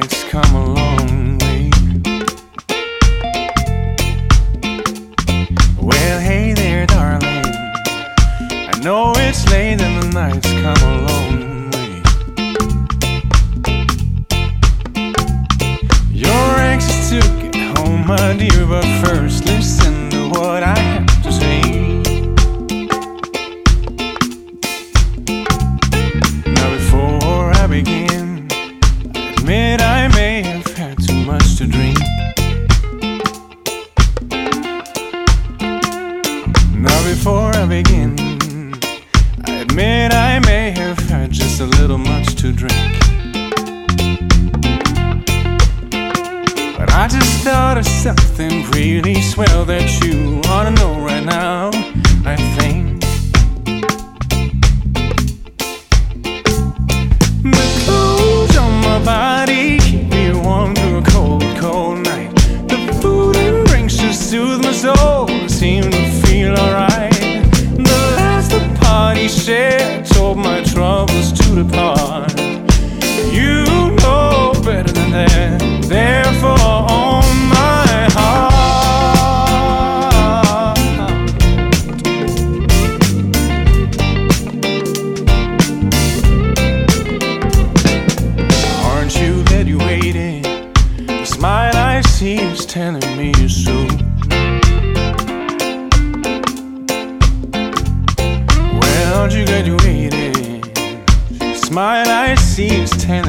night's come a long way. Well, hey there, darling, I know it's late and the night's come a long way. You're anxious to get home, my dear, but first listen to what I have to say. Now before I begin, I admit I may have had too much to drink. Now before I begin, I admit I may have had just a little much to drink. But I just thought of something really swell that you ought to know right now, I think. The clothes on my body keep me warm through a cold, cold night. The food and drinks just soothe my soul, seem to feel alright. The last the party shared told my troubles to depart. You know better than that, therefore on my heart. Aren't you glad you waited? The smile I see is telling me you're so. Well, aren't you glad you waited? The smile I see is telling